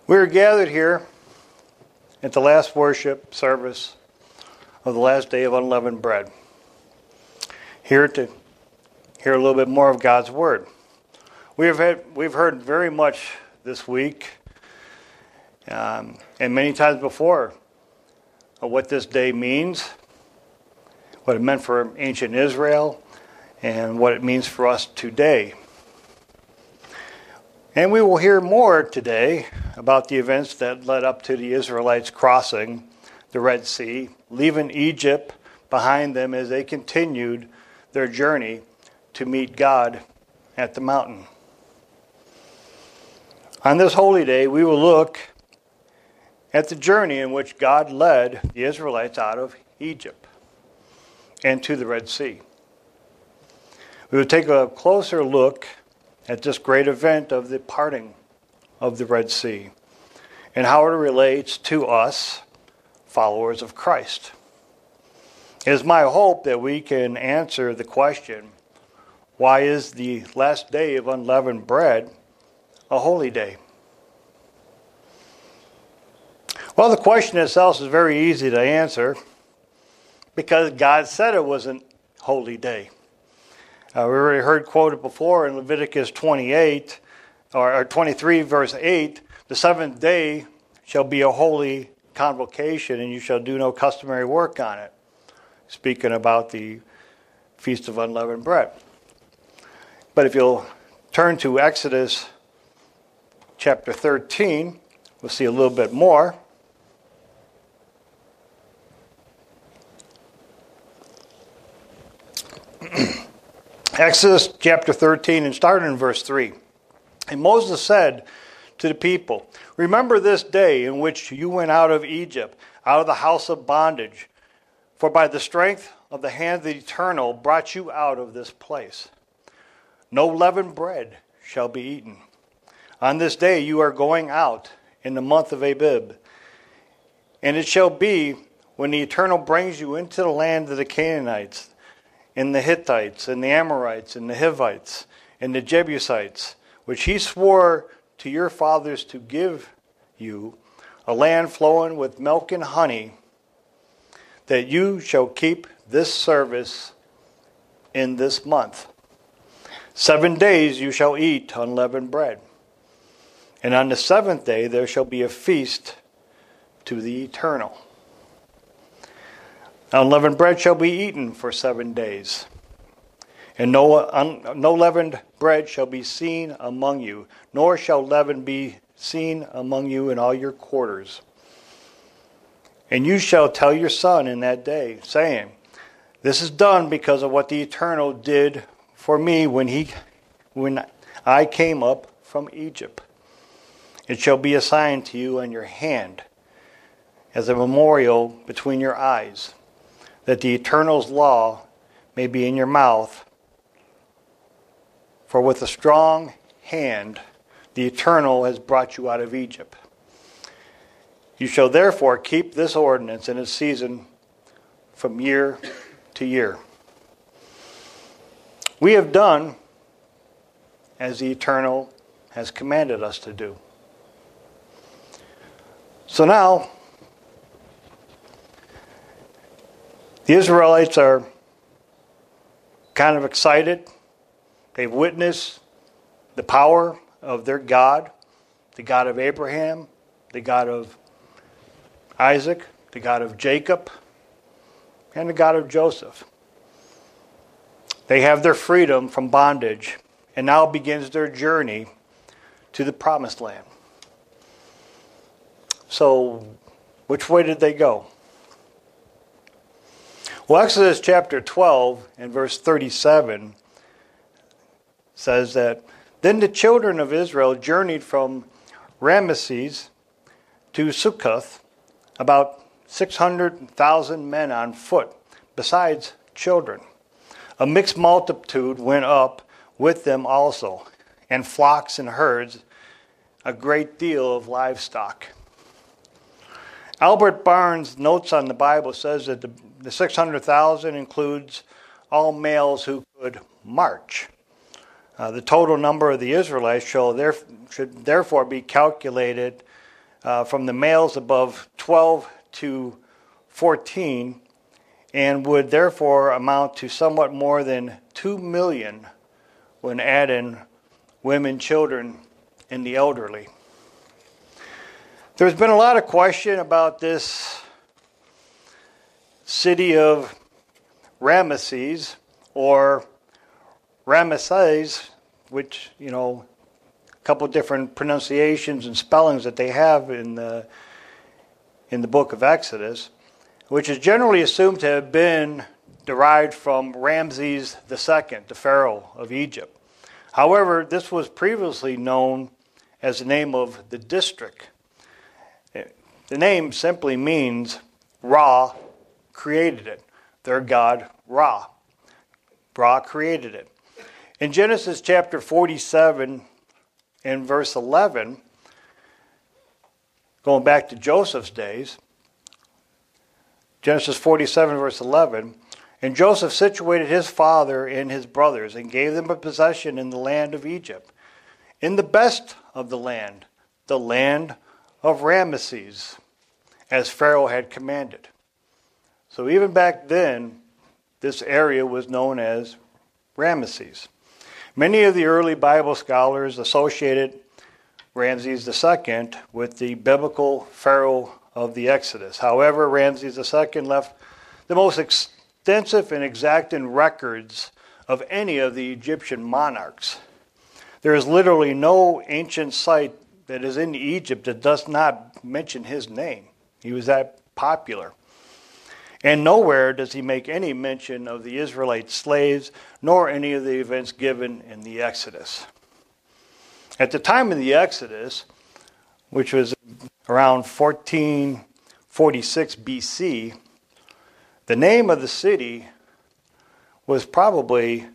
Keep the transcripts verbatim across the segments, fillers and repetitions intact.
We are gathered here at the last worship service of the last day of unleavened bread, here to hear a little bit more of God's Word. We have had, we've heard very much this week, um, and many times before, of what this day means, what it meant for ancient Israel, and what it means for us today. And we will hear more today about the events that led up to the Israelites crossing the Red Sea, leaving Egypt behind them as they continued their journey to meet God at the mountain. On this holy day, we will look at the journey in which God led the Israelites out of Egypt and to the Red Sea. We will take a closer look at this great event of the parting of the Red Sea and how it relates to us, followers of Christ. It is my hope that we can answer the question, why is the last day of unleavened bread a holy day? Well, the question itself is very easy to answer because God said it was a holy day. Uh, we already heard quoted before in Leviticus twenty-eight, or, or twenty-three, verse eight, the seventh day shall be a holy convocation, and you shall do no customary work on it, speaking about the Feast of Unleavened Bread. But if you'll turn to Exodus chapter thirteen, we'll see a little bit more. Exodus chapter thirteen, and starting in verse three. And Moses said to the people, remember this day in which you went out of Egypt, out of the house of bondage. For by the strength of the hand of the Eternal brought you out of this place. No leavened bread shall be eaten. On this day you are going out in the month of Abib. And it shall be when the Eternal brings you into the land of the Canaanites, and the Hittites, and the Amorites, and the Hivites, and the Jebusites, which he swore to your fathers to give you, a land flowing with milk and honey, that you shall keep this service in this month. Seven days you shall eat unleavened bread. And on the seventh day there shall be a feast to the Eternal. Unleavened bread shall be eaten for seven days. And no, un, no leavened bread shall be seen among you, nor shall leaven be seen among you in all your quarters. And you shall tell your son in that day, saying, this is done because of what the Eternal did for me when he, when I came up from Egypt. It shall be a sign to you on your hand, as a memorial between your eyes, that the Eternal's law may be in your mouth. For with a strong hand the Eternal has brought you out of Egypt. You shall therefore keep this ordinance in its season from year to year. We have done as the Eternal has commanded us to do. So now, the Israelites are kind of excited. They've witnessed the power of their God, the God of Abraham, the God of Isaac, the God of Jacob, and the God of Joseph. They have their freedom from bondage, and now begins their journey to the Promised Land. So, which way did they go? Well, Exodus chapter twelve and verse thirty-seven says that, then the children of Israel journeyed from Ramesses to Succoth, about six hundred thousand men on foot, besides children. A mixed multitude went up with them also, and flocks and herds, a great deal of livestock. Albert Barnes' notes on the Bible says that the, the six hundred thousand includes all males who could march. Uh, the total number of the Israelites shall there, should therefore be calculated uh, from the males above twelve to fourteen, and would therefore amount to somewhat more than two million when add in women, children, and the elderly. There's been a lot of question about this city of Ramesses, or Ramesses, which, you know, a couple different pronunciations and spellings that they have in the in the book of Exodus, which is generally assumed to have been derived from Ramses the Second, the Pharaoh of Egypt. However, this was previously known as the name of the district. The name simply means Ra created it. Their god, Ra. Ra created it. In Genesis chapter forty-seven and verse eleven, going back to Joseph's days, Genesis forty-seven verse eleven, and Joseph situated his father and his brothers and gave them a possession in the land of Egypt, in the best of the land, the land of Ramesses, as Pharaoh had commanded. So even back then, this area was known as Ramesses. Many of the early Bible scholars associated Ramses the Second with the biblical Pharaoh of the Exodus. However, Ramses the Second left the most extensive and exacting records of any of the Egyptian monarchs. There is literally no ancient site that is in Egypt that does not mention his name. He was that popular. And nowhere does he make any mention of the Israelite slaves, nor any of the events given in the Exodus. At the time of the Exodus, which was around fourteen forty-six B C, the name of the city was probably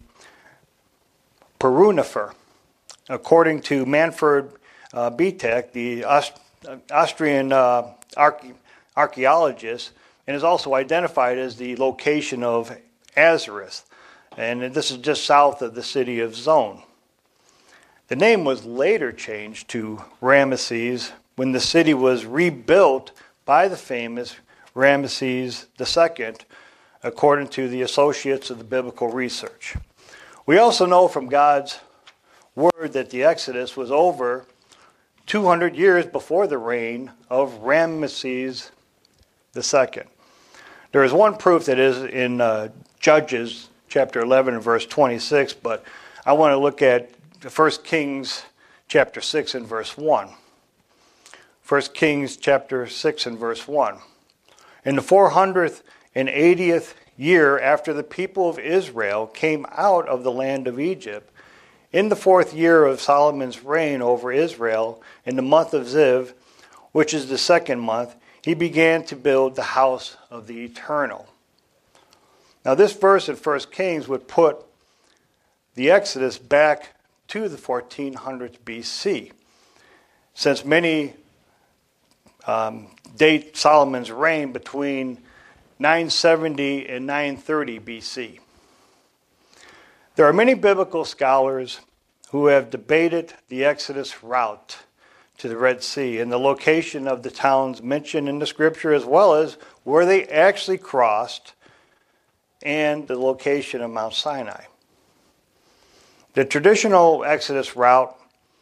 Perunefer, according to Manfred uh, Bietek, the Aust- Austrian uh, archae- archaeologist, and is also identified as the location of Azareth. And this is just south of the city of Zon. The name was later changed to Ramesses when the city was rebuilt by the famous Ramesses the Second, according to the Associates of the Biblical Research. We also know from God's word that the Exodus was over two hundred years before the reign of Ramesses the Second. There is one proof that is in uh, Judges chapter eleven and verse twenty-six, but I want to look at First Kings chapter six and verse one. First Kings chapter six and verse one. In the four hundred eightieth year after the people of Israel came out of the land of Egypt, in the fourth year of Solomon's reign over Israel, in the month of Ziv, which is the second month, he began to build the house of the Eternal. Now this verse in First Kings would put the Exodus back to the fourteen hundreds B C, since many um, date Solomon's reign between nine seventy and nine thirty B C. There are many biblical scholars who have debated the Exodus route to the Red Sea and the location of the towns mentioned in the scripture, as well as where they actually crossed and the location of Mount Sinai. The traditional Exodus route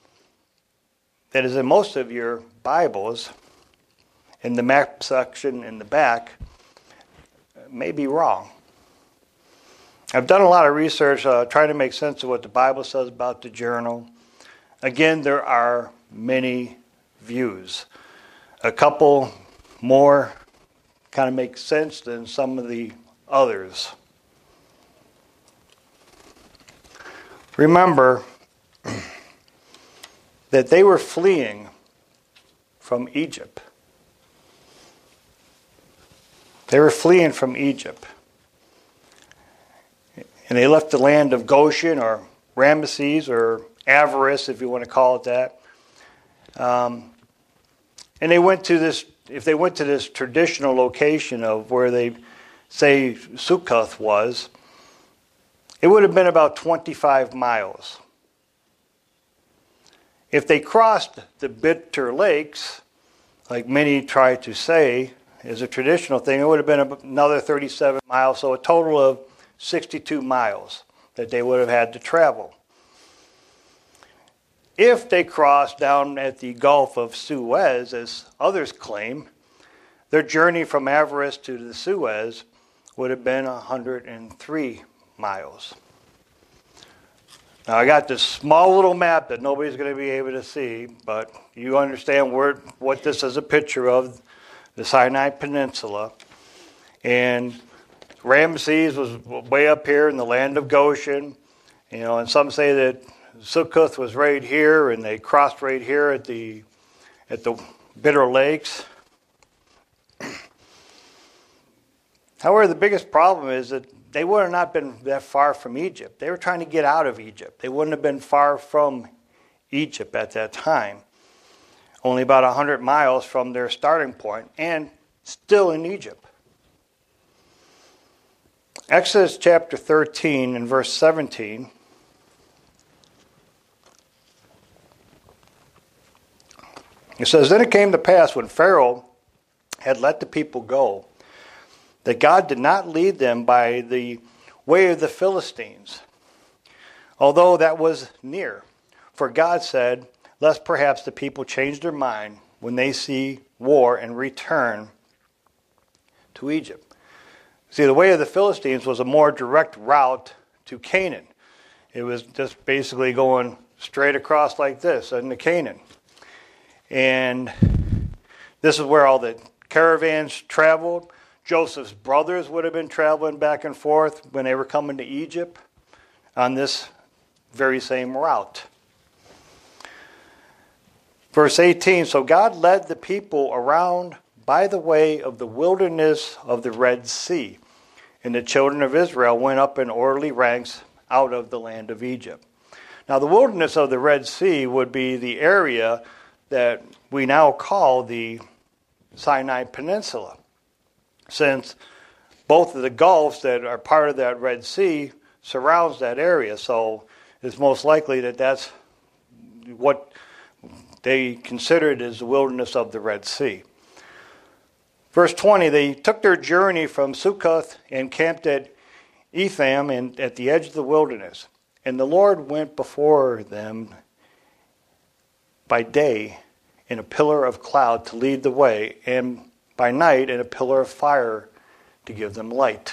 that is in most of your Bibles, in the map section in the back, may be wrong. I've done a lot of research uh, trying to make sense of what the Bible says about the journal. Again, there are many views. A couple more kind of make sense than some of the others. Remember that they were fleeing from Egypt. They were fleeing from Egypt. And they left the land of Goshen, or Ramesses, or Avaris, if you want to call it that. Um, and they went to this, if they went to this traditional location of where they say Sukkoth was, it would have been about twenty-five miles. If they crossed the Bitter Lakes like many try to say, is a traditional thing, it would have been another thirty-seven miles, so a total of sixty-two miles that they would have had to travel. If they crossed down at the Gulf of Suez, as others claim, their journey from Avaris to the Suez would have been one hundred three miles. Now, I got this small little map that nobody's going to be able to see, but you understand where, what this is a picture of, the Sinai Peninsula. And Ramses was way up here in the land of Goshen. You know, and some say that Sukkoth was right here, and they crossed right here at the at the Bitter Lakes. However, the biggest problem is that they would have not been that far from Egypt. They were trying to get out of Egypt. They wouldn't have been far from Egypt at that time. Only about one hundred miles from their starting point, and still in Egypt. Exodus chapter thirteen and verse seventeen. It says, "Then it came to pass when Pharaoh had let the people go, that God did not lead them by the way of the Philistines, although that was near. For God said, lest perhaps the people change their mind when they see war and return to Egypt." See, the way of the Philistines was a more direct route to Canaan. It was just basically going straight across like this into Canaan. And this is where all the caravans traveled. Joseph's brothers would have been traveling back and forth when they were coming to Egypt on this very same route. Verse eighteen, "So God led the people around by the way of the wilderness of the Red Sea, and the children of Israel went up in orderly ranks out of the land of Egypt." Now, the wilderness of the Red Sea would be the area that we now call the Sinai Peninsula, since both of the gulfs that are part of that Red Sea surrounds that area. So it's most likely that that's what they considered as the wilderness of the Red Sea. Verse twenty, "They took their journey from Sukkoth and camped at Etham and at the edge of the wilderness. And the Lord went before them by day in a pillar of cloud to lead the way, and by night in a pillar of fire to give them light,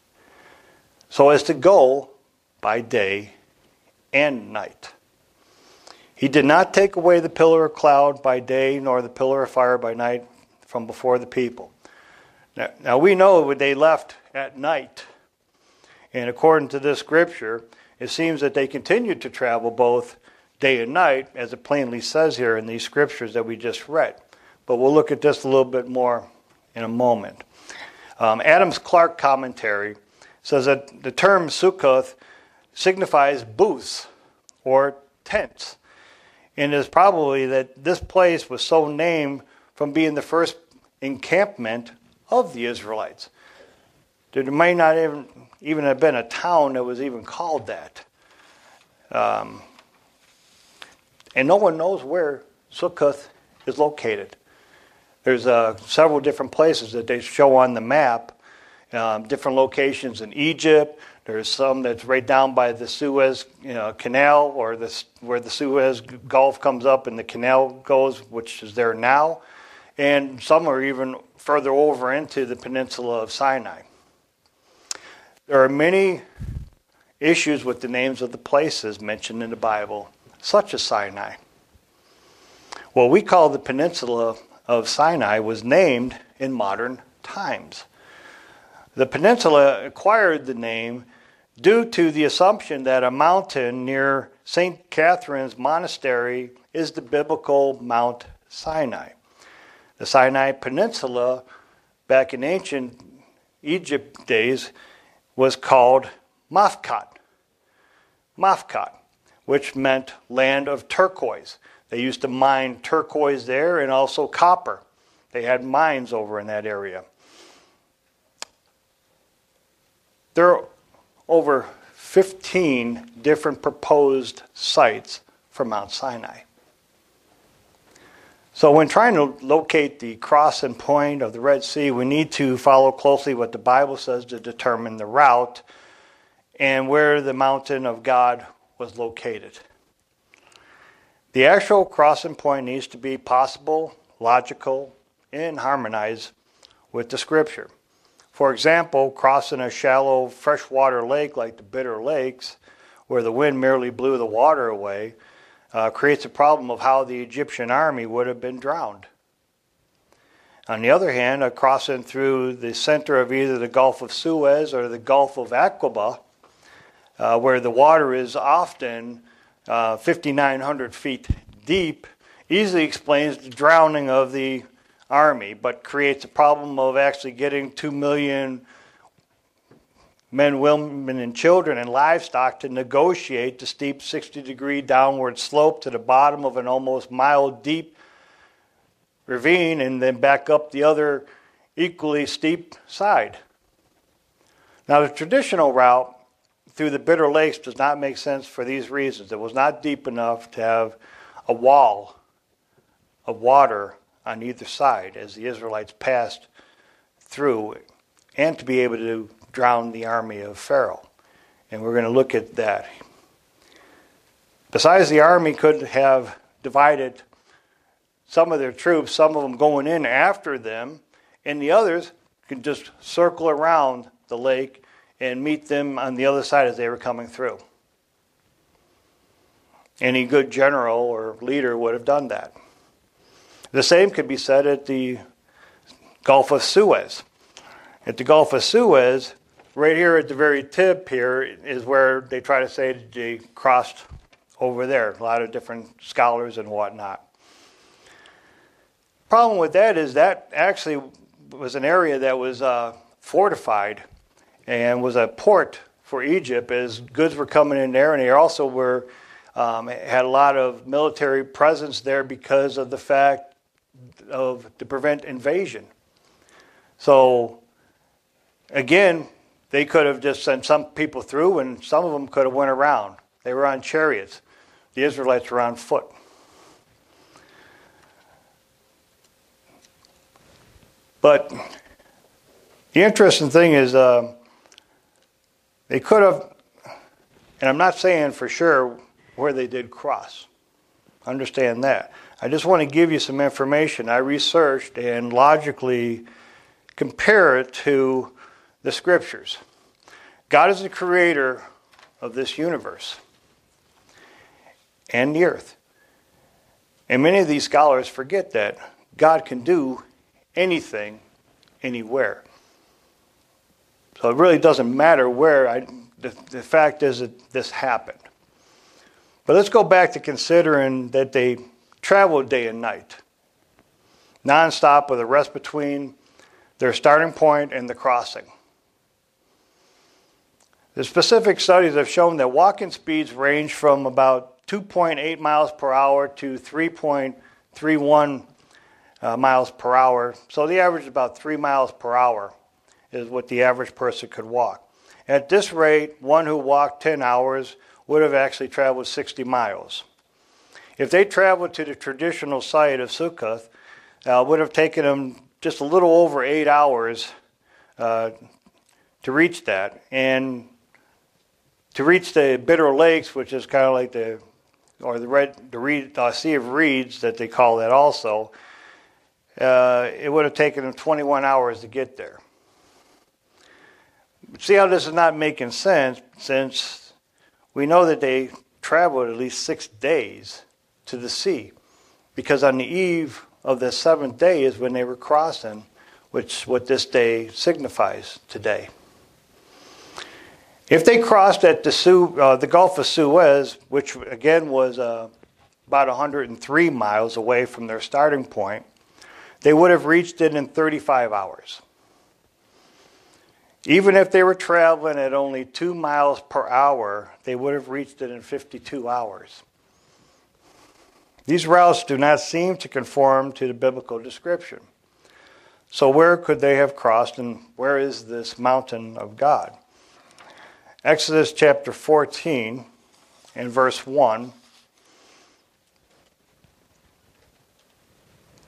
so as to go by day and night. He did not take away the pillar of cloud by day, nor the pillar of fire by night from before the people." Now, now we know they left at night. And according to this scripture, it seems that they continued to travel both day and night, as it plainly says here in these scriptures that we just read. But we'll look at this a little bit more in a moment. Um, Adams Clark commentary says that the term Sukkoth signifies booths or tents. And it is probably that this place was so named from being the first encampment of the Israelites. There may not even, even have been a town that was even called that. Um, and no one knows where Sukkoth is located. There's uh, several different places that they show on the map, um, different locations in Egypt. There's some that's right down by the Suez you know, Canal, or this, where the Suez Gulf comes up and the canal goes, which is there now. And some are even further over into the peninsula of Sinai. There are many issues with the names of the places mentioned in the Bible, such as Sinai. What we call the peninsula of Sinai was named in modern times. The peninsula acquired the name due to the assumption that a mountain near Saint Catherine's Monastery is the biblical Mount Sinai. The Sinai Peninsula, back in ancient Egypt days, was called Mafkat. Mafkat, which meant land of turquoise. They used to mine turquoise there and also copper. They had mines over in that area. There are over fifteen different proposed sites for Mount Sinai. So when trying to locate the crossing point of the Red Sea, we need to follow closely what the Bible says to determine the route and where the mountain of God was located. The actual crossing point needs to be possible, logical, and harmonized with the Scripture. For example, crossing a shallow freshwater lake like the Bitter Lakes, where the wind merely blew the water away, uh, creates a problem of how the Egyptian army would have been drowned. On the other hand, a crossing through the center of either the Gulf of Suez or the Gulf of Aqaba, uh, where the water is often uh, fifty-nine hundred feet deep, easily explains the drowning of the army, but creates a problem of actually getting two million men, women, and children and livestock to negotiate the steep sixty degree downward slope to the bottom of an almost mile deep ravine and then back up the other equally steep side. Now, the traditional route through the Bitter Lakes does not make sense for these reasons. It was not deep enough to have a wall of water on either side as the Israelites passed through, and to be able to drown the army of Pharaoh. And we're going to look at that. Besides, the army could have divided some of their troops, some of them going in after them, and the others could just circle around the lake and meet them on the other side as they were coming through. Any good general or leader would have done that. The same could be said at the Gulf of Suez. At the Gulf of Suez, right here at the very tip here is where they try to say that they crossed over there. A lot of different scholars and whatnot. Problem with that is that actually was an area that was uh, fortified and was a port for Egypt as goods were coming in there, and they also were um, had a lot of military presence there because of the fact of to prevent invasion. So again, they could have just sent some people through, and some of them could have went around. They were on chariots. The Israelites were on foot. But the interesting thing is uh, they could have, and I'm not saying for sure where they did cross. Understand that. I just want to give you some information I researched and logically compare it to the Scriptures. God is the creator of this universe and the earth. And many of these scholars forget that God can do anything, anywhere. So it really doesn't matter where. I, the, the fact is that this happened. But let's go back to considering that they traveled day and night, nonstop with a rest between their starting point and the crossing. The specific studies have shown that walking speeds range from about two point eight miles per hour to three point three one uh, miles per hour. So the average is about three miles per hour is what the average person could walk. At this rate, one who walked ten hours would have actually traveled sixty miles. If they traveled to the traditional site of Succoth, uh, would have taken them just a little over eight hours uh, to reach that. And to reach the Bitter Lakes, which is kind of like the, or the red, the reed, uh, Sea of Reeds that they call that also, uh, it would have taken them twenty-one hours to get there. See how this is not making sense, since we know that they traveled at least six days to the sea, because on the eve of the seventh day is when they were crossing, which what this day signifies today. If they crossed at the, Su, uh, the Gulf of Suez, which again was uh, about one hundred three miles away from their starting point, they would have reached it in thirty-five hours. Even if they were traveling at only two miles per hour, they would have reached it in fifty-two hours. These routes do not seem to conform to the biblical description. So where could they have crossed, and where is this mountain of God? Exodus chapter fourteen and verse one.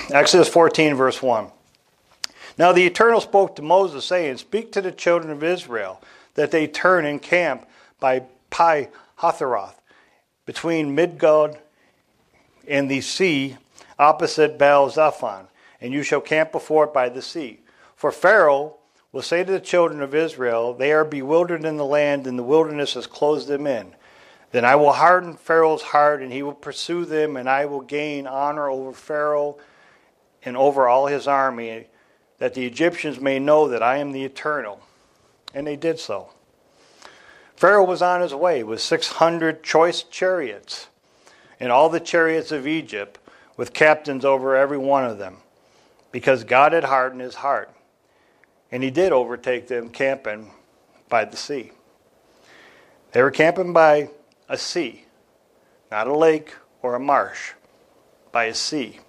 Exodus fourteen, verse one. Now the Eternal spoke to Moses, saying, Speak to the children of Israel, that they turn and camp by Pi Hatheroth, between Midgod and the sea, opposite Baal Zephon, and you shall camp before it by the sea. For Pharaoh will say to the children of Israel, They are bewildered in the land, and the wilderness has closed them in. Then I will harden Pharaoh's heart, and he will pursue them, and I will gain honor over Pharaoh and over all his army, that the Egyptians may know that I am the Eternal. And they did so. Pharaoh was on his way with six hundred choice chariots, and all the chariots of Egypt, with captains over every one of them, because God had hardened his heart. And he did overtake them camping by the sea. They were camping by a sea, not a lake or a marsh, by a sea.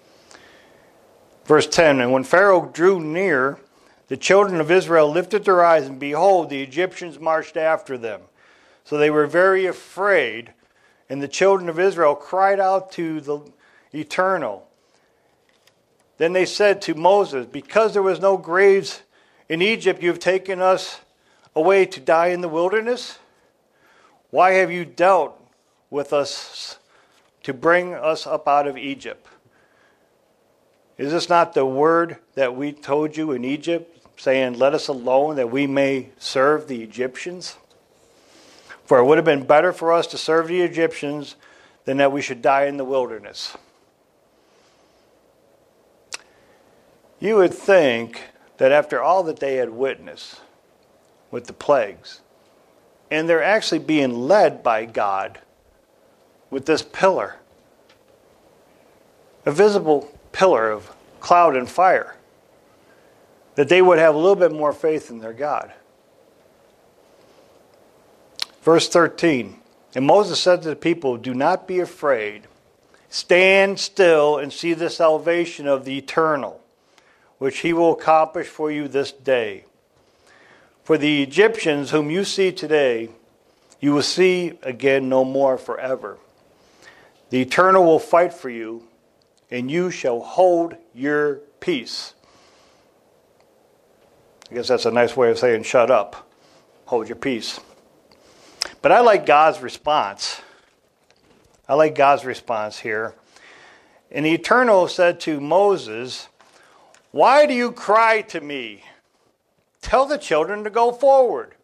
Verse ten, And when Pharaoh drew near, the children of Israel lifted their eyes, and behold, the Egyptians marched after them. So they were very afraid, and the children of Israel cried out to the Eternal. Then they said to Moses, Because there was no graves in Egypt, you have taken us away to die in the wilderness? Why have you dealt with us to bring us up out of Egypt? Is this not the word that we told you in Egypt, saying, Let us alone, that we may serve the Egyptians? For it would have been better for us to serve the Egyptians than that we should die in the wilderness. You would think that after all that they had witnessed with the plagues, and they're actually being led by God with this pillar, a visible pillar of cloud and fire, that they would have a little bit more faith in their God. Verse thirteen, And Moses said to the people, Do not be afraid. Stand still and see the salvation of the Eternal, which he will accomplish for you this day. For the Egyptians whom you see today, you will see again no more forever. The Eternal will fight for you, and you shall hold your peace. I guess that's a nice way of saying shut up. Hold your peace. But I like God's response. I like God's response here. And the Eternal said to Moses, Why do you cry to me? Tell the children to go forward.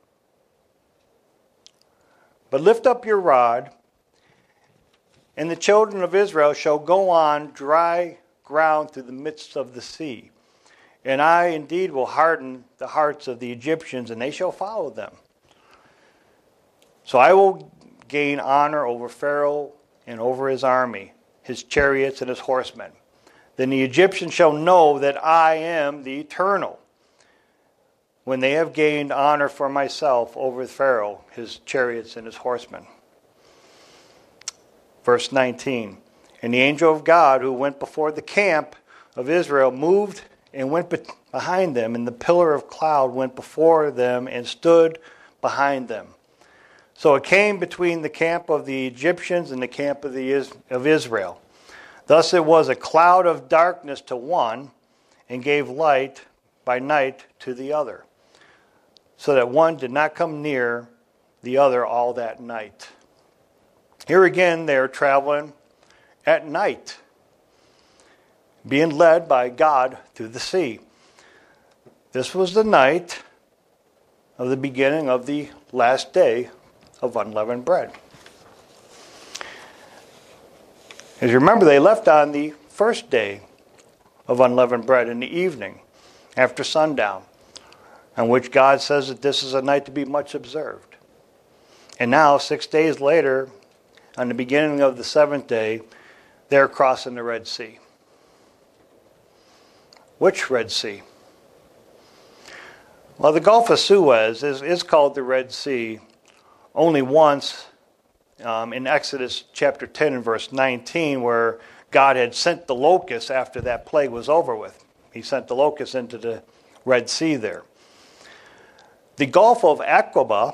But lift up your rod, and the children of Israel shall go on dry ground through the midst of the sea. And I indeed will harden the hearts of the Egyptians, and they shall follow them. So I will gain honor over Pharaoh and over his army, his chariots and his horsemen. Then the Egyptians shall know that I am the Eternal, when they have gained honor for myself over Pharaoh, his chariots and his horsemen. Verse nineteen, And the angel of God who went before the camp of Israel moved and went behind them, and the pillar of cloud went before them and stood behind them. So it came between the camp of the Egyptians and the camp of, the, of Israel. Thus it was a cloud of darkness to one, and gave light by night to the other, so that one did not come near the other all that night. Here again they are traveling at night, being led by God through the sea. This was the night of the beginning of the last day of unleavened bread. As you remember, they left on the first day of unleavened bread in the evening, after sundown, on which God says that this is a night to be much observed. And now, six days later, on the beginning of the seventh day, they're crossing the Red Sea. Which Red Sea? Well, the Gulf of Suez is, is called the Red Sea only once um, in Exodus chapter ten and verse nineteen, where God had sent the locusts after that plague was over with. He sent the locusts into the Red Sea there. The Gulf of Aqaba,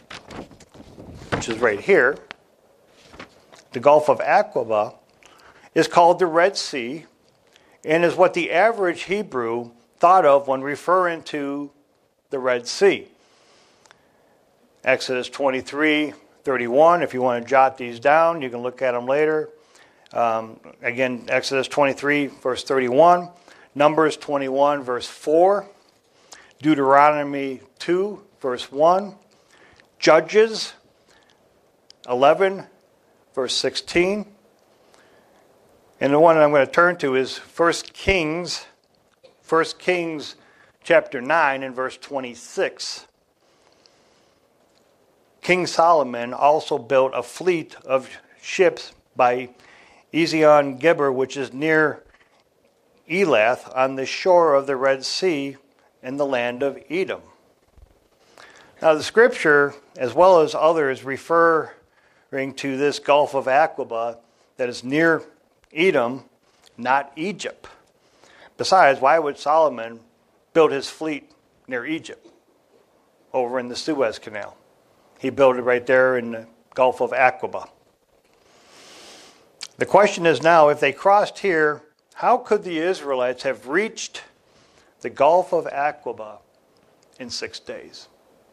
which is right here, the Gulf of Aqaba is called the Red Sea and is what the average Hebrew thought of when referring to the Red Sea. Exodus twenty-three thirty-one, if you want to jot these down, you can look at them later. Um, again, Exodus twenty-three, verse thirty-one, Numbers twenty-one, verse four, Deuteronomy two, verse one, Judges eleven, verse sixteen, and the one that I'm going to turn to is First Kings, First Kings chapter nine and verse twenty-six. King Solomon also built a fleet of ships by Ezion Geber, which is near Elath, on the shore of the Red Sea in the land of Edom. Now the scripture, as well as others, referring to this Gulf of Aqaba that is near Edom, not Egypt. Besides, why would Solomon build his fleet near Egypt, over in the Suez Canal? He built it right there in the Gulf of Aqaba. The question is now, if they crossed here, how could the Israelites have reached the Gulf of Aqaba in six days?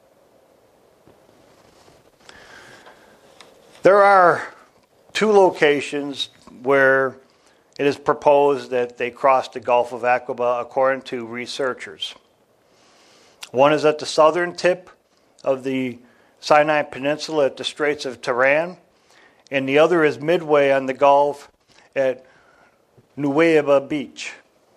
There are two locations where it is proposed that they crossed the Gulf of Aqaba according to researchers. One is at the southern tip of the Sinai Peninsula at the Straits of Tiran, and the other is midway on the Gulf at Nuweiba Beach.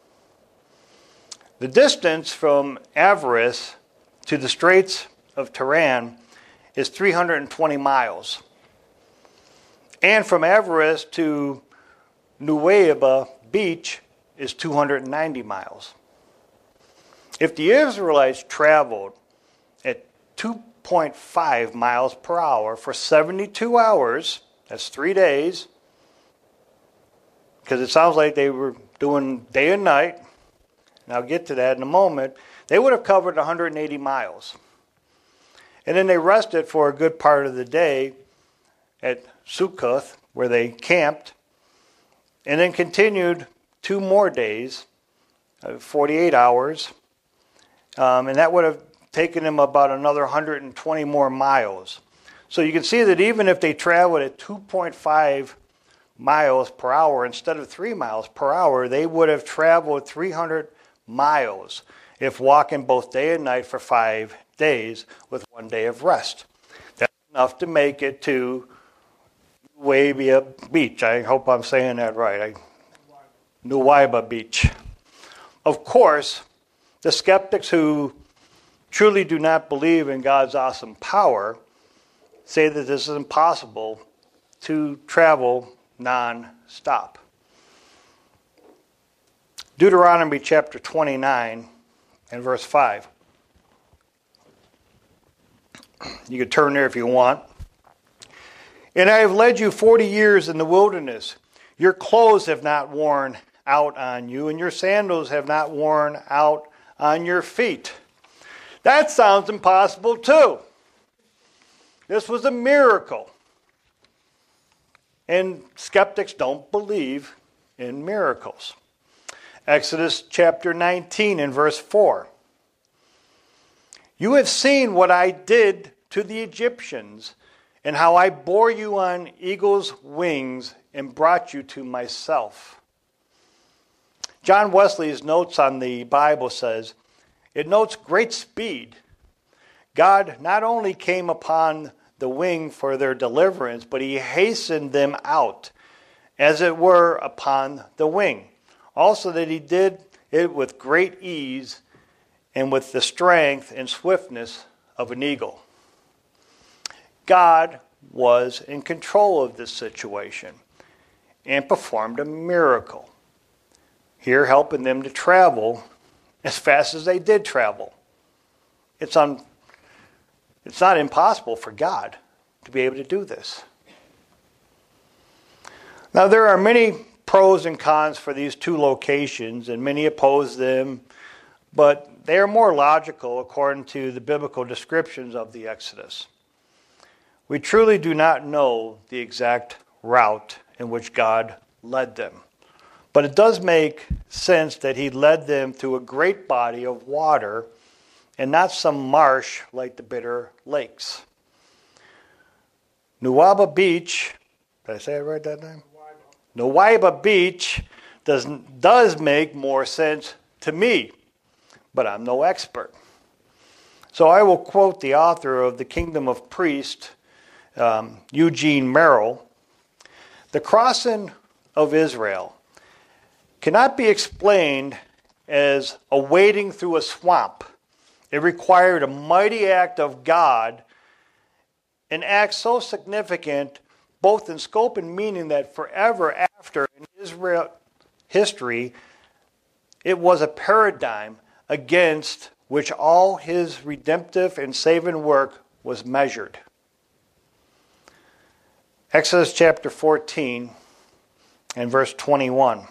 The distance from Avaris to the Straits of Tiran is three hundred twenty miles. And from Avaris to Nuweiba Beach is two hundred ninety miles. If the Israelites traveled at two point five miles per hour for seventy-two hours, that's three days, because it sounds like they were doing day and night, and I'll get to that in a moment, they would have covered one hundred eighty miles. And then they rested for a good part of the day at Sukkoth, where they camped, and then continued two more days, uh, forty-eight hours, um, and that would have taken them about another one hundred twenty more miles. So you can see that even if they traveled at two point five miles per hour instead of three miles per hour, they would have traveled three hundred miles if walking both day and night for five days with one day of rest. That's enough to make it to Nuweiba Beach. I hope I'm saying that right. I, Nuweiba Beach. Of course, the skeptics who truly do not believe in God's awesome power say that this is impossible to travel non-stop. Deuteronomy chapter twenty-nine and verse five. You can turn there if you want. And I have led you forty years in the wilderness. Your clothes have not worn out on you, and your sandals have not worn out on your feet. That sounds impossible too. This was a miracle. And skeptics don't believe in miracles. Exodus chapter nineteen and verse four. You have seen what I did to the Egyptians, and how I bore you on eagle's wings and brought you to myself. John Wesley's notes on the Bible says, it notes great speed. God not only came upon the wing for their deliverance, but he hastened them out, as it were, upon the wing. Also that he did it with great ease and with the strength and swiftness of an eagle. God was in control of this situation and performed a miracle, here helping them to travel as fast as they did travel. It's un, it's not impossible for God to be able to do this. Now, there are many pros and cons for these two locations, and many oppose them, but they are more logical according to the biblical descriptions of the Exodus. We truly do not know the exact route in which God led them. But it does make sense that he led them to a great body of water and not some marsh like the Bitter Lakes. Nuweiba Beach, did I say it right that time? Nuweiba Beach does, does make more sense to me, but I'm no expert. So I will quote the author of The Kingdom of Priests, um, Eugene Merrill. The crossing of Israel cannot be explained as a wading through a swamp. It required a mighty act of God, an act so significant both in scope and meaning that forever after in Israel history, it was a paradigm against which all his redemptive and saving work was measured. Exodus chapter fourteen and verse twenty-one.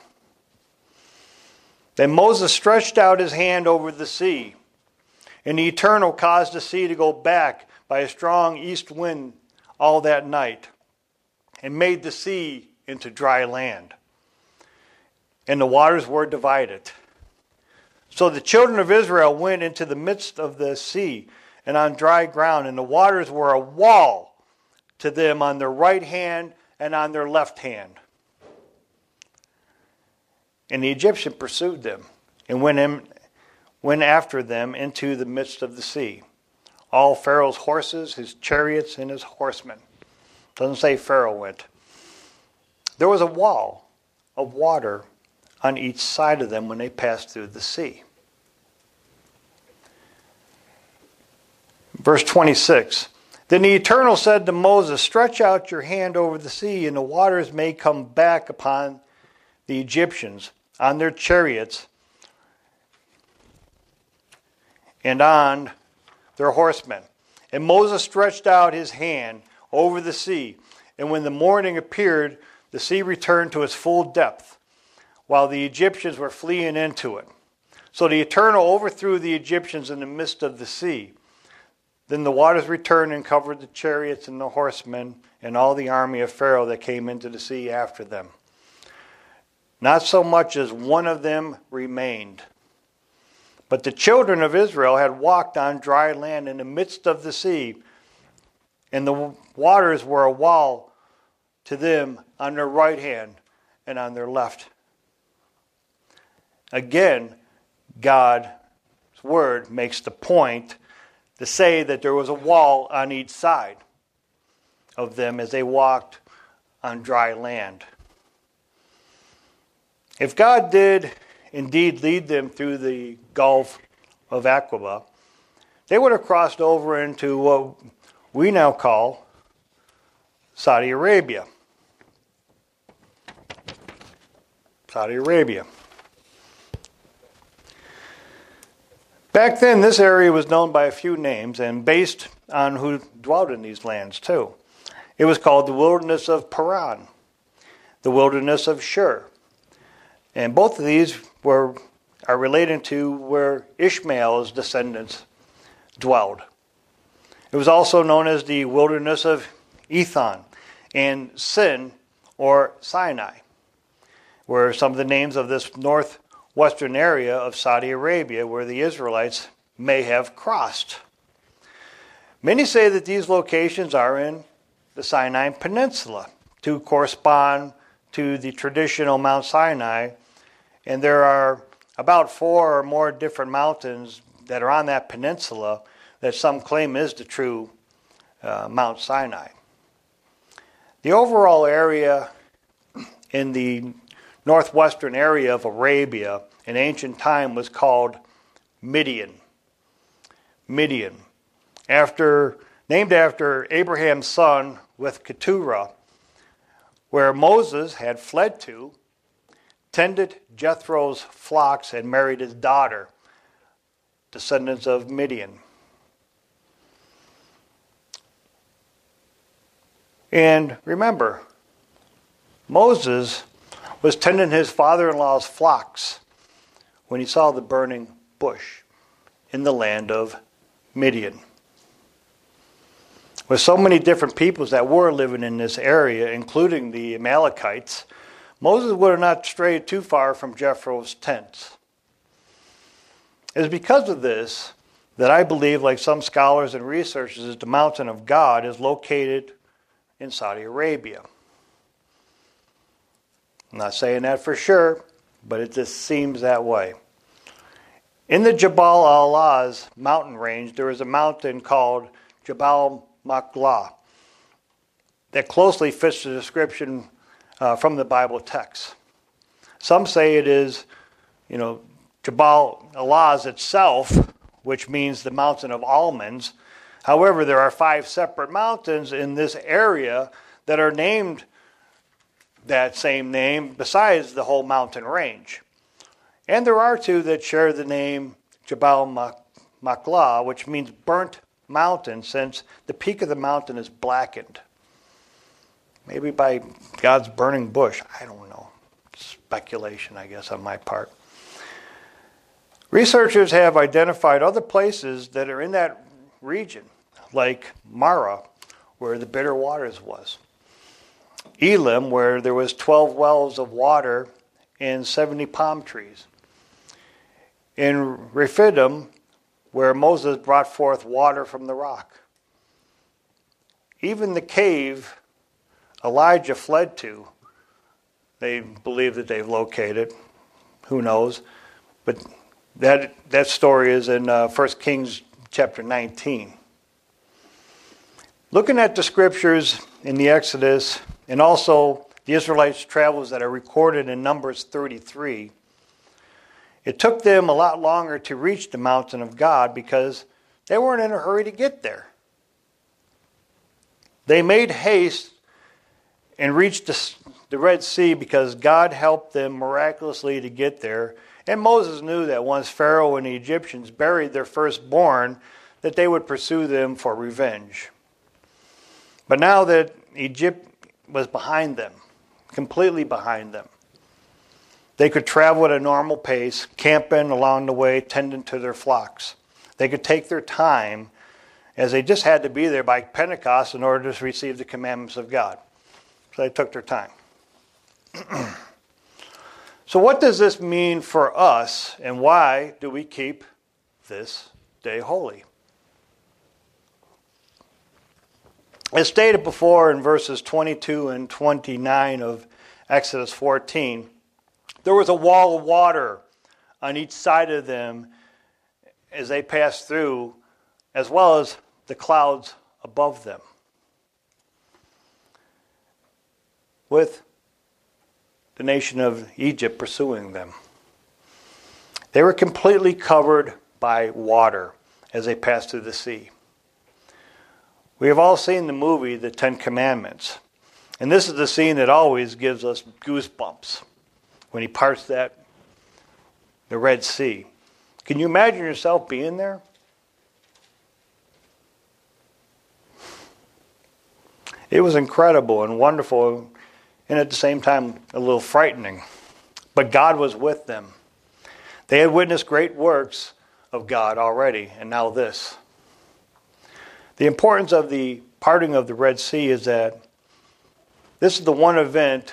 Then Moses stretched out his hand over the sea, and the Eternal caused the sea to go back by a strong east wind all that night, and made the sea into dry land. And the waters were divided. So the children of Israel went into the midst of the sea and on dry ground, and the waters were a wall to them on their right hand and on their left hand. And the Egyptian pursued them and went, in, went after them into the midst of the sea. All Pharaoh's horses, his chariots, and his horsemen. Doesn't say Pharaoh went. There was a wall of water on each side of them when they passed through the sea. Verse twenty-six. Then the Eternal said to Moses, stretch out your hand over the sea, and the waters may come back upon the Egyptians, on their chariots, and on their horsemen. And Moses stretched out his hand over the sea, and when the morning appeared, the sea returned to its full depth, while the Egyptians were fleeing into it. So the Eternal overthrew the Egyptians in the midst of the sea. Then the waters returned and covered the chariots and the horsemen and all the army of Pharaoh that came into the sea after them. Not so much as one of them remained. But the children of Israel had walked on dry land in the midst of the sea, and the waters were a wall to them on their right hand and on their left. Again, God's word makes the point to say that there was a wall on each side of them as they walked on dry land. If God did indeed lead them through the Gulf of Aqaba, they would have crossed over into what we now call Saudi Arabia. Saudi Arabia. Back then, this area was known by a few names and based on who dwelt in these lands, too. It was called the wilderness of Paran, the wilderness of Shur. And both of these were are related to where Ishmael's descendants dwelled. It was also known as the wilderness of Ethan and Sin, or Sinai, were some of the names of this northwestern area of Saudi Arabia where the Israelites may have crossed. Many say that these locations are in the Sinai Peninsula to correspond to the traditional Mount Sinai, and there are about four or more different mountains that are on that peninsula that some claim is the true uh, Mount Sinai. The overall area in the northwestern area of Arabia in ancient time was called Midian. Midian, after named after Abraham's son with Keturah, where Moses had fled to, tended Jethro's flocks, and married his daughter, descendants of Midian. And remember, Moses was tending his father-in-law's flocks when he saw the burning bush in the land of Midian. With so many different peoples that were living in this area, including the Amalekites, Moses would have not strayed too far from Jethro's tents. It is because of this that I believe, like some scholars and researchers, that the mountain of God is located in Saudi Arabia. I'm not saying that for sure, but it just seems that way. In the Jabal al-Lawz mountain range, there is a mountain called Jabal Maqla that closely fits the description uh, from the Bible text. Some say it is, you know, Jabal al-Lawz itself, which means the mountain of almonds. However, there are five separate mountains in this area that are named that same name besides the whole mountain range. And there are two that share the name Jabal Maqla, which means burnt mountain, since the peak of the mountain is blackened. Maybe by God's burning bush. I don't know. Speculation, I guess, on my part. Researchers have identified other places that are in that region, like Mara, where the bitter waters was. Elim, where there was twelve wells of water and seventy palm trees. In Rephidim, where Moses brought forth water from the rock. Even the cave Elijah fled to, they believe that they've located. Who knows? But that that story is in uh, First Kings chapter nineteen. Looking at the scriptures in the Exodus and also the Israelites' travels that are recorded in Numbers thirty-three, it took them a lot longer to reach the mountain of God because they weren't in a hurry to get there. They made haste and reached the, the Red Sea because God helped them miraculously to get there. And Moses knew that once Pharaoh and the Egyptians buried their firstborn, that they would pursue them for revenge. But now that Egypt was behind them, completely behind them, they could travel at a normal pace, camping along the way, tending to their flocks. They could take their time, as they just had to be there by Pentecost in order to receive the commandments of God. So they took their time. So what does this mean for us, and why do we keep this day holy? As stated before in verses twenty-two and twenty-nine of Exodus fourteen, there was a wall of water on each side of them as they passed through, as well as the clouds above them, with the nation of Egypt pursuing them. They were completely covered by water as they passed through the sea. We have all seen the movie, The Ten Commandments. And this is the scene that always gives us goosebumps when he parts that, the Red Sea. Can you imagine yourself being there? It was incredible and wonderful, and at the same time a little frightening. But God was with them. They had witnessed great works of God already, and now this. The importance of the parting of the Red Sea is that this is the one event,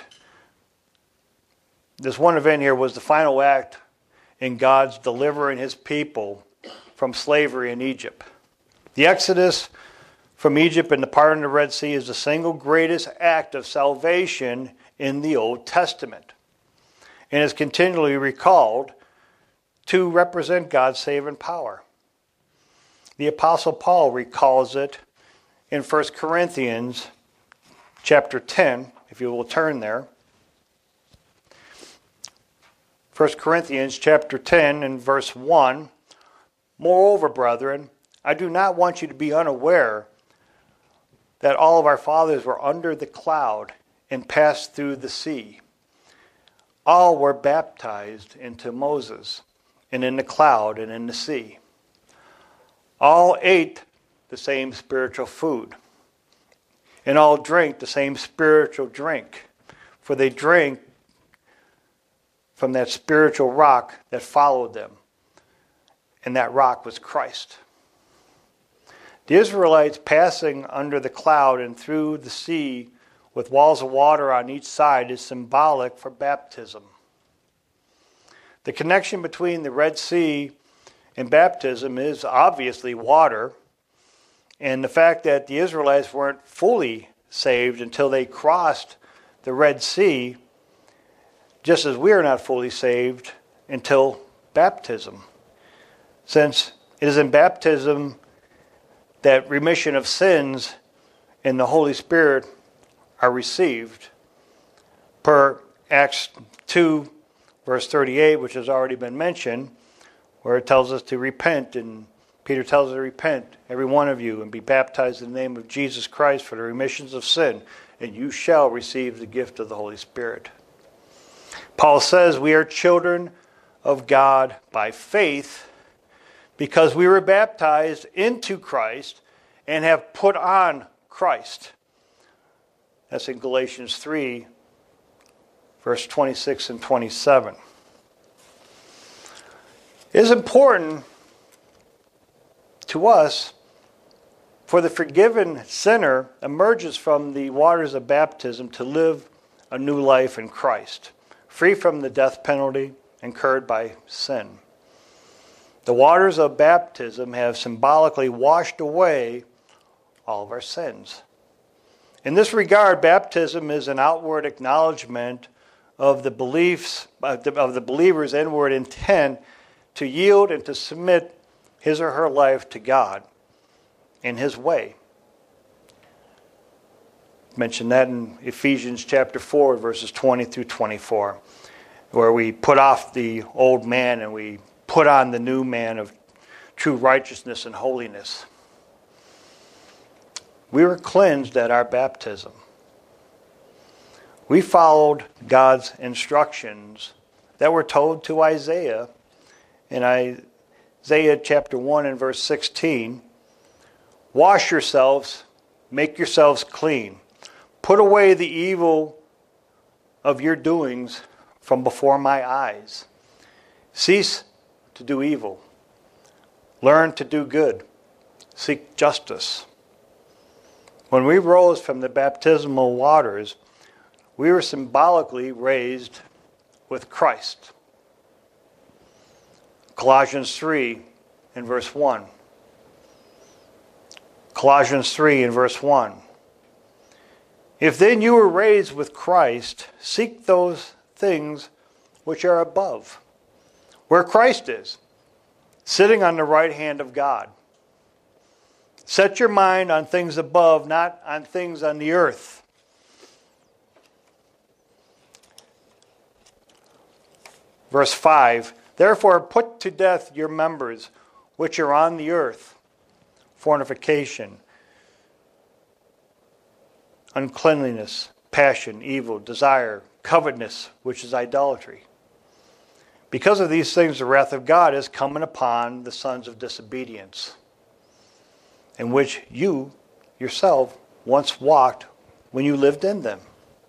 this one event here was the final act in God's delivering his people from slavery in Egypt. The Exodus from Egypt and the parting of the Red Sea is the single greatest act of salvation in the Old Testament, and is continually recalled to represent God's saving power. The Apostle Paul recalls it in First Corinthians chapter ten, if you will turn there. First Corinthians chapter ten and verse one. Moreover, brethren, I do not want you to be unaware that all of our fathers were under the cloud and passed through the sea. All were baptized into Moses, and in the cloud and in the sea. All ate the same spiritual food, and all drank the same spiritual drink, for they drank from that spiritual rock that followed them, and that rock was Christ. The Israelites passing under the cloud and through the sea with walls of water on each side is symbolic for baptism. The connection between the Red Sea and baptism is obviously water, and the fact that the Israelites weren't fully saved until they crossed the Red Sea, just as we are not fully saved until baptism. Since it is in baptism that remission of sins and the Holy Spirit are received. Per Acts two, verse thirty-eight, which has already been mentioned, where it tells us to repent, and Peter tells us to repent, every one of you, and be baptized in the name of Jesus Christ for the remissions of sin, and you shall receive the gift of the Holy Spirit. Paul says we are children of God by faith because we were baptized into Christ and have put on Christ. That's in Galatians three, verse twenty-six and twenty-seven. It is important to us for the forgiven sinner emerges from the waters of baptism to live a new life in Christ, free from the death penalty incurred by sin. The waters of baptism have symbolically washed away all of our sins. In this regard, baptism is an outward acknowledgement of the beliefs of the, of the believer's inward intent to yield and to submit his or her life to God in His way. Mentioned that in Ephesians chapter four, verses twenty through twenty-four, where we put off the old man and we put on the new man of true righteousness and holiness. We were cleansed at our baptism. We followed God's instructions that were told to Isaiah in Isaiah chapter one and verse sixteen. Wash yourselves, make yourselves clean. Put away the evil of your doings from before my eyes. Cease to do evil. Learn to do good. Seek justice. When we rose from the baptismal waters, we were symbolically raised with Christ. Colossians three and verse one. Colossians three and verse one. If then you were raised with Christ, seek those things which are above, where Christ is, sitting on the right hand of God. Set your mind on things above, not on things on the earth. Verse five, therefore put to death your members which are on the earth, fornication, uncleanliness, passion, evil, desire, covetousness, which is idolatry. Because of these things, the wrath of God is coming upon the sons of disobedience, in which you yourself once walked when you lived in them.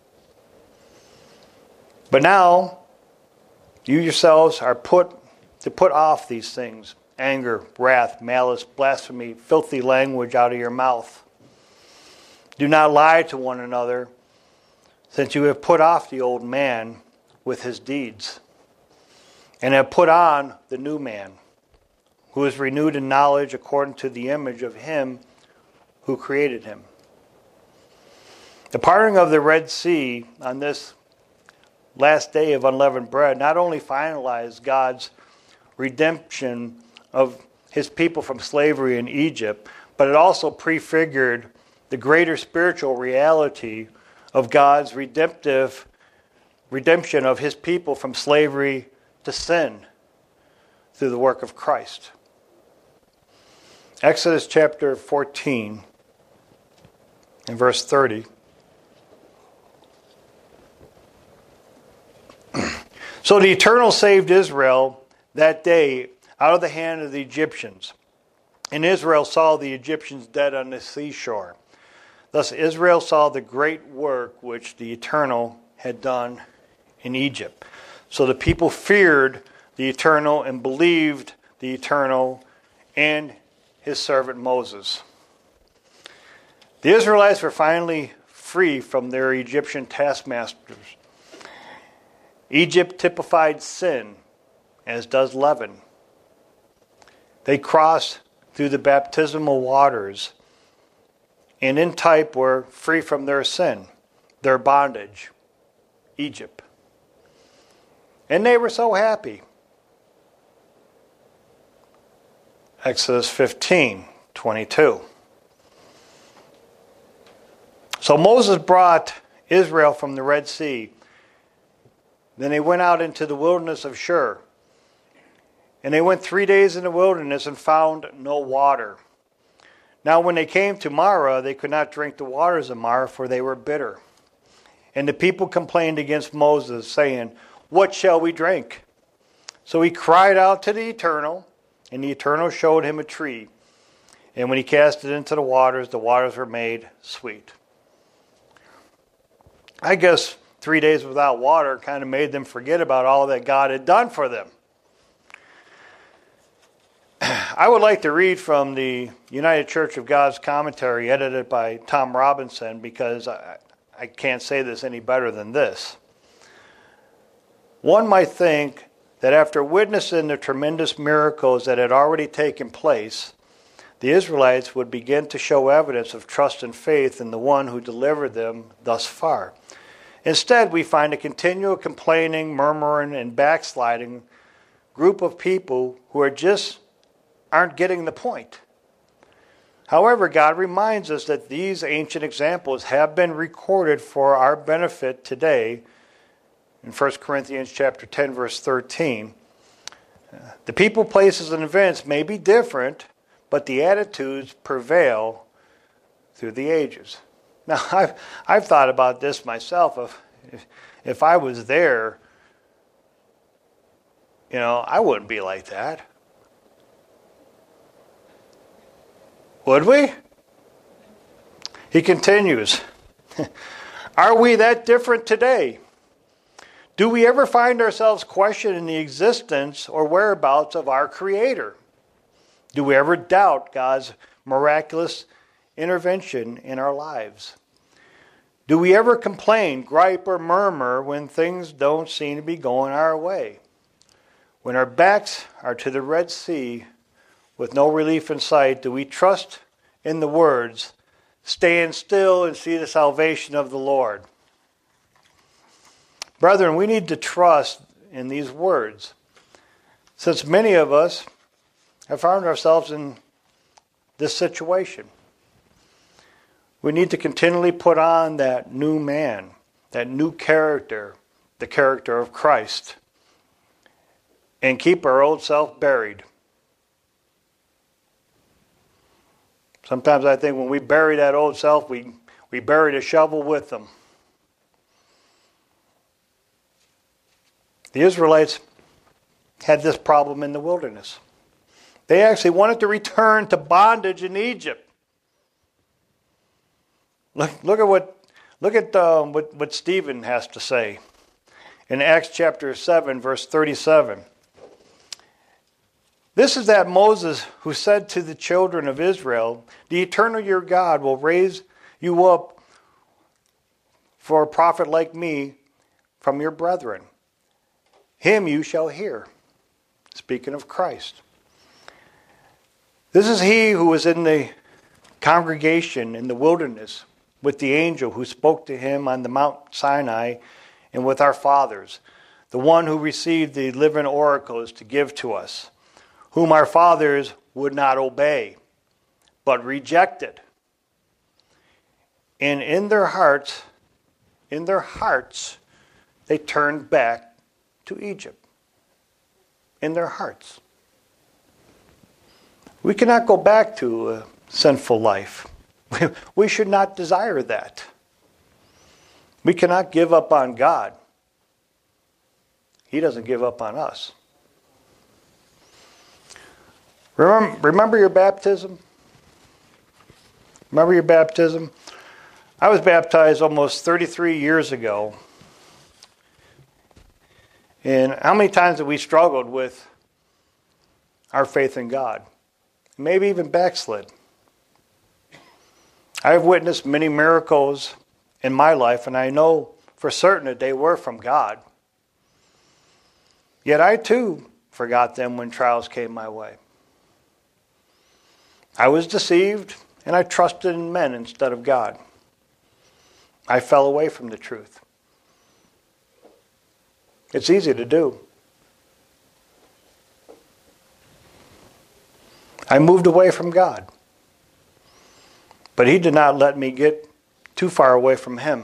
But now, you yourselves are put to put off these things: anger, wrath, malice, blasphemy, filthy language out of your mouth. Do not lie to one another, since you have put off the old man with his deeds, and have put on the new man, who is renewed in knowledge according to the image of him who created him. The parting of the Red Sea on this last day of unleavened bread not only finalized God's redemption of his people from slavery in Egypt, but it also prefigured the greater spiritual reality of God's redemptive redemption of his people from slavery to sin through the work of Christ. Exodus chapter fourteen and verse thirty. So the Eternal saved Israel that day out of the hand of the Egyptians, and Israel saw the Egyptians dead on the seashore. Thus Israel saw the great work which the Eternal had done in Egypt. So the people feared the Eternal and believed the Eternal and his servant Moses. The Israelites were finally free from their Egyptian taskmasters. Egypt typified sin, as does leaven. They crossed through the baptismal waters, and in type were free from their sin, their bondage, Egypt. And they were so happy. Exodus fifteen twenty-two. So Moses brought Israel from the Red Sea. Then they went out into the wilderness of Shur. And they went three days in the wilderness and found no water. Now when they came to Marah, they could not drink the waters of Marah, for they were bitter. And the people complained against Moses, saying, "What shall we drink?" So he cried out to the Eternal, and the Eternal showed him a tree. And when he cast it into the waters, the waters were made sweet. I guess three days without water kind of made them forget about all that God had done for them. I would like to read from the United Church of God's commentary edited by Tom Robinson, because I, I can't say this any better than this. One might think that after witnessing the tremendous miracles that had already taken place, the Israelites would begin to show evidence of trust and faith in the one who delivered them thus far. Instead, we find a continual complaining, murmuring, and backsliding group of people who are just aren't getting the point. However, God reminds us that these ancient examples have been recorded for our benefit today. In First Corinthians chapter ten, verse thirteen, the people, places, and events may be different, but the attitudes prevail through the ages. Now, I've, I've thought about this myself. If, if, if I was there, you know, I wouldn't be like that. Would we? He continues, "Are we that different today? Do we ever find ourselves questioning the existence or whereabouts of our Creator? Do we ever doubt God's miraculous intervention in our lives? Do we ever complain, gripe, or murmur when things don't seem to be going our way? When our backs are to the Red Sea with no relief in sight, do we trust in the words, 'Stand still and see the salvation of the Lord'? Brethren, we need to trust in these words, since many of us have found ourselves in this situation. We need to continually put on that new man, that new character, the character of Christ, and keep our old self buried. Sometimes I think when we bury that old self, we, we bury the shovel with them. The Israelites had this problem in the wilderness. They actually wanted to return to bondage in Egypt. Look, look at what look at um, what, what Stephen has to say in Acts chapter seven, verse thirty-seven. This is that Moses who said to the children of Israel, "The Eternal your God will raise you up for a prophet like me from your brethren. Him you shall hear." Speaking of Christ. This is he who was in the congregation in the wilderness with the angel who spoke to him on the Mount Sinai and with our fathers, the one who received the living oracles to give to us, whom our fathers would not obey, but rejected. And in their hearts, in their hearts, they turned back to Egypt. In their hearts. We cannot go back to a sinful life. We should not desire that. We cannot give up on God. He doesn't give up on us. Remember, remember your baptism? Remember your baptism? I was baptized almost thirty-three years ago. And how many times have we struggled with our faith in God? Maybe even backslid. I have witnessed many miracles in my life, and I know for certain that they were from God. Yet I too forgot them when trials came my way. I was deceived, and I trusted in men instead of God. I fell away from the truth. It's easy to do. I moved away from God. But He did not let me get too far away from Him.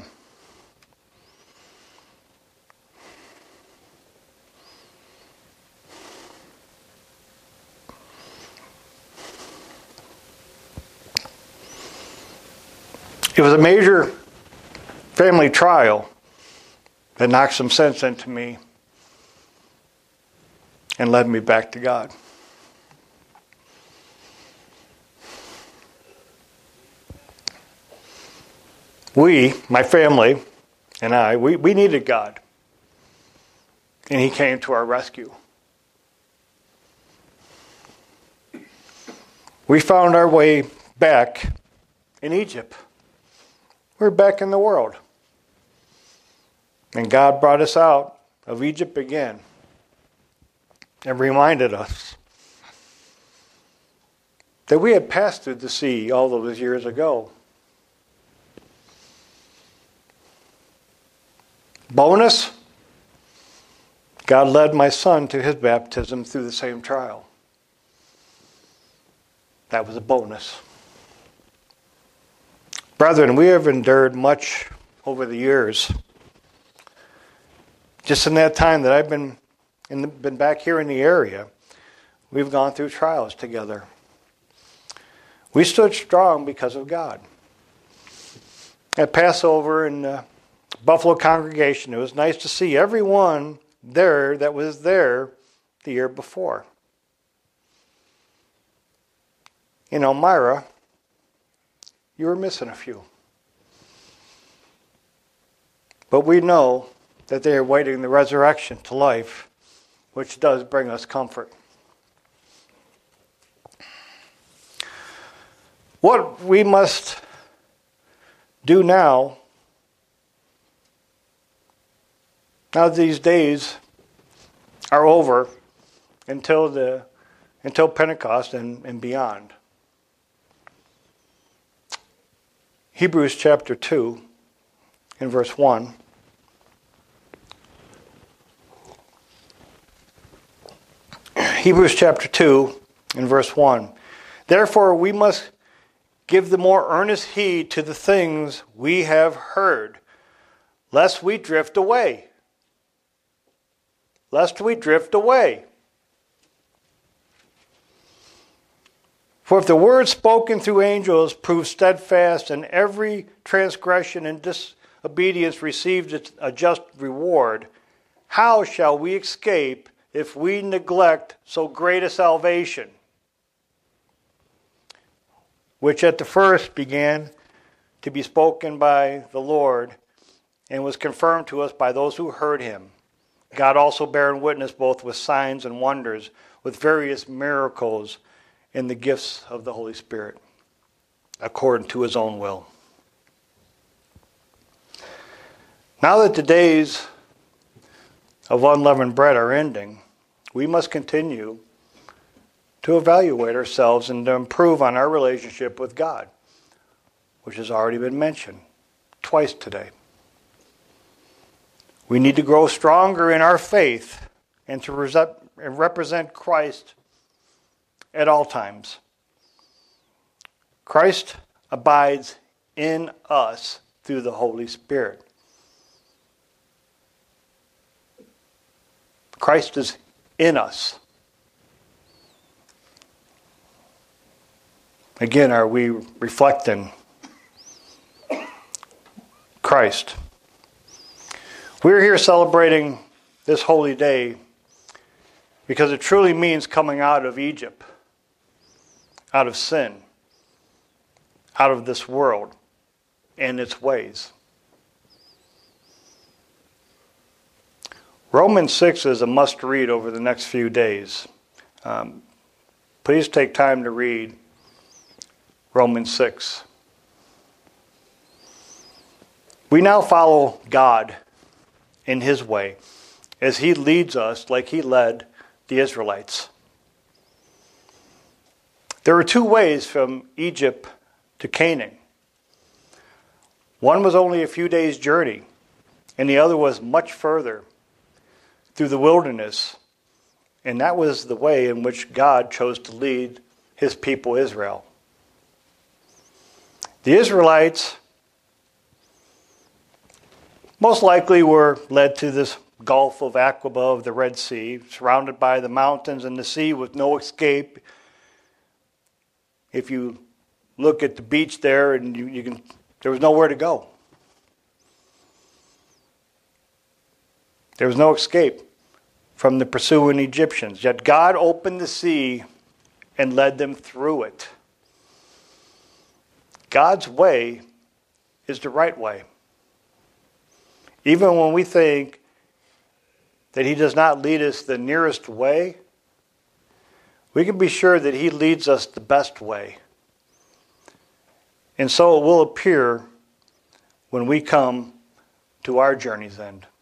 It was a major family trial that knocked some sense into me and led me back to God. We, my family, and I, we, we needed God. And He came to our rescue. We found our way back in Egypt. We're back in the world. And God brought us out of Egypt again and reminded us that we had passed through the sea all those years ago. Bonus, God led my son to his baptism through the same trial. That was a bonus. Brethren, we have endured much over the years. Just in that time that I've been in the, been back here in the area, we've gone through trials together. We stood strong because of God. At Passover in the Buffalo congregation, it was nice to see everyone there that was there the year before. In Elmira, you were missing a few. But we know that they are waiting the resurrection to life, which does bring us comfort. What we must do now, now these days are over until the until Pentecost and, and beyond. Hebrews chapter two, in verse one. Hebrews chapter two, in verse one. Therefore we must give the more earnest heed to the things we have heard, lest we drift away. Lest we drift away. For if the word spoken through angels proved steadfast, and every transgression and disobedience received its a just reward, how shall we escape if we neglect so great a salvation, which at the first began to be spoken by the Lord, and was confirmed to us by those who heard Him? God also bearing witness both with signs and wonders, with various miracles, in the gifts of the Holy Spirit, according to His own will. Now that the days of unleavened bread are ending, we must continue to evaluate ourselves and to improve on our relationship with God, which has already been mentioned twice today. We need to grow stronger in our faith and to represent Christ at all times. Christ abides in us through the Holy Spirit. Christ is in us. Again, are we reflecting Christ? We're here celebrating this holy day because it truly means coming out of Egypt, out of sin, out of this world and its ways. Romans six is a must-read over the next few days. Um, please take time to read Romans six. We now follow God in his way as he leads us like he led the Israelites. There were two ways from Egypt to Canaan. One was only a few days' journey, and the other was much further through the wilderness. And that was the way in which God chose to lead his people Israel. The Israelites most likely were led to this Gulf of Aqaba of the Red Sea, surrounded by the mountains and the sea with no escape. If you look at the beach there, and you, you can, there was nowhere to go. There was no escape from the pursuing Egyptians. Yet God opened the sea and led them through it. God's way is the right way. Even when we think that he does not lead us the nearest way, we can be sure that he leads us the best way. And so it will appear when we come to our journey's end.